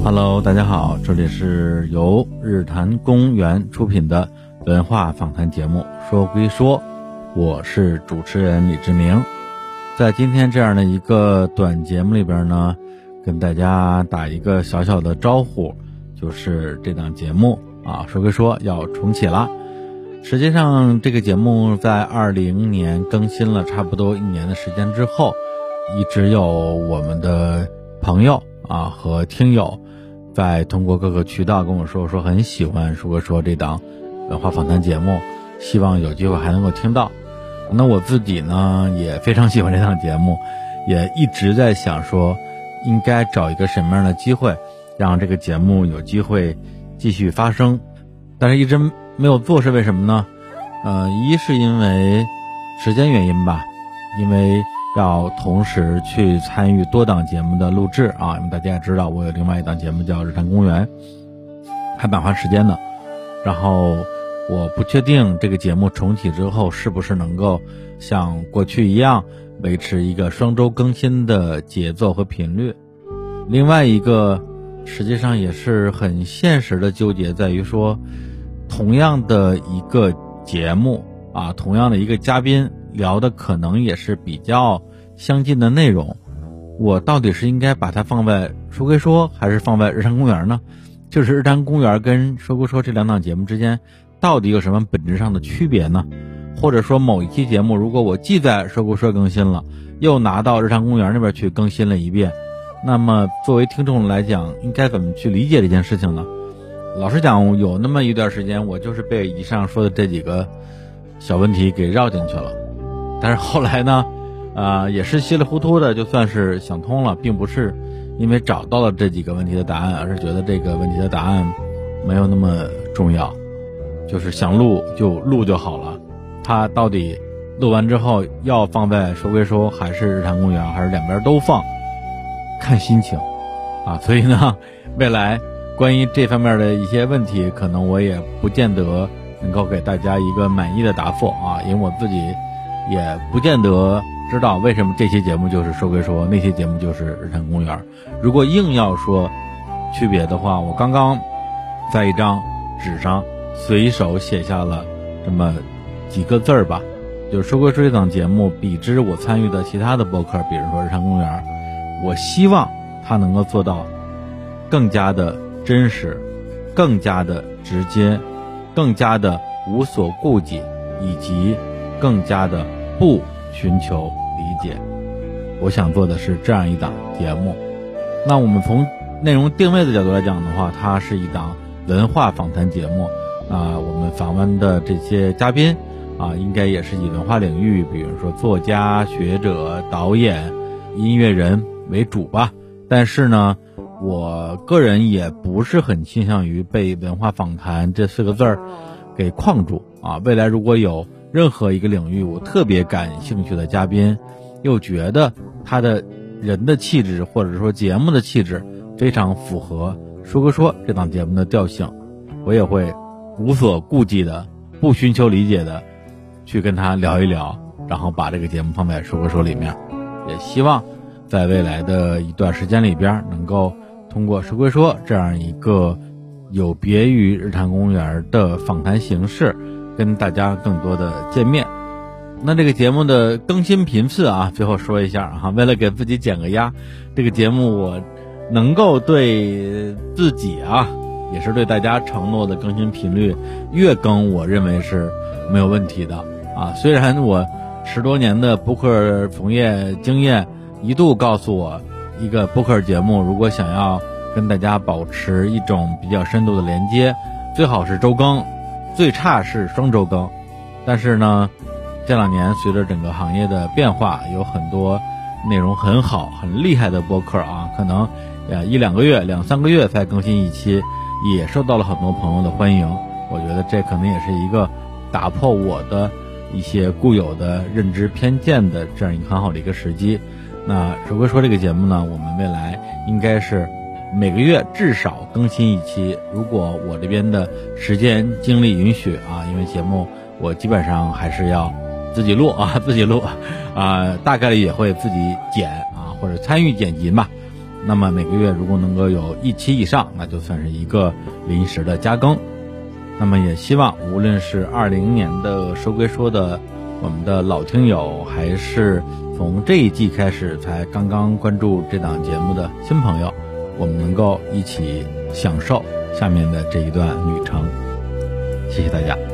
Hello， 大家好，这里是由日坛公园出品的文化访谈节目说归说，我是主持人李志明。在今天这样的一个短节目里边呢，跟大家打一个小小的招呼，就是这档节目说归说要重启了。实际上这个节目在20年更新了差不多1年的时间之后，一直有我们的朋友和听友在通过各个渠道跟我说很喜欢说归说这档文化访谈节目，希望有机会还能够听到。那我自己呢也非常喜欢这档节目，也一直在想说应该找一个什么样的机会让这个节目有机会继续发生，但是一直没有做，是为什么呢？一是因为时间原因吧，因为要同时去参与多档节目的录制因为大家也知道我有另外一档节目叫日坛公园，还蛮花时间的。然后我不确定这个节目重启之后是不是能够像过去一样维持一个双周更新的节奏和频率。另外一个实际上也是很现实的纠结在于说，同样的一个节目同样的一个嘉宾聊的可能也是比较相近的内容，我到底是应该把它放在说归说还是放在日坛公园呢？就是日坛公园跟说归说这两档节目之间到底有什么本质上的区别呢？或者说某一期节目如果我既在说归说更新了，又拿到日坛公园那边去更新了一遍，那么作为听众来讲应该怎么去理解这件事情呢？老实讲，有那么一段时间我就是被以上说的这几个小问题给绕进去了，但是后来呢也是稀里糊涂的就算是想通了，并不是因为找到了这几个问题的答案，而是觉得这个问题的答案没有那么重要，就是想录就录就好了。它到底录完之后要放在说归说还是日坛公园，还是两边都放，看心情所以呢未来关于这方面的一些问题，可能我也不见得能够给大家一个满意的答复因为我自己也不见得知道为什么这期节目就是说归说，那期节目就是日坛公园。如果硬要说区别的话，我刚刚在一张纸上随手写下了这么几个字吧，就是说归说这档节目比之我参与的其他的播客，比如说日坛公园，我希望它能够做到更加的真实，更加的直接，更加的无所顾忌，以及更加的不寻求理解。我想做的是这样一档节目。那我们从内容定位的角度来讲的话，它是一档文化访谈节目我们访问的这些嘉宾应该也是以文化领域，比如说作家、学者、导演、音乐人为主吧。但是呢我个人也不是很倾向于被文化访谈这4个字给框住未来如果有任何一个领域我特别感兴趣的嘉宾，又觉得他的人的气质或者说节目的气质非常符合说归说这档节目的调性，我也会无所顾忌的不寻求理解的去跟他聊一聊，然后把这个节目放在说归说里面。也希望在未来的一段时间里边能够通过说归说这样一个有别于日坛公园的访谈形式跟大家更多的见面。那这个节目的更新频次最后说一下为了给自己减个压，这个节目我能够对自己也是对大家承诺的更新频率月更，我认为是没有问题的虽然我10多年的播客从业经验一度告诉我，一个播客节目如果想要跟大家保持一种比较深度的连接，最好是周更，最差是双周更。但是呢这2年随着整个行业的变化，有很多内容很好很厉害的播客可能1-2个月2-3个月才更新一期，也受到了很多朋友的欢迎。我觉得这可能也是一个打破我的一些固有的认知偏见的这样一个很好的一个时机。那说归说这个节目呢，我们未来应该是每个月至少更新一期，如果我这边的时间精力允许因为节目我基本上还是要自己录大概率也会自己剪或者参与剪辑吧。 那么每个月如果能够有1期以上，那就算是一个临时的加更。那么也希望无论是20年的说归说的我们的老听友，还是从这一季开始才刚刚关注这档节目的新朋友，我们能够一起享受下面的这一段旅程。谢谢大家。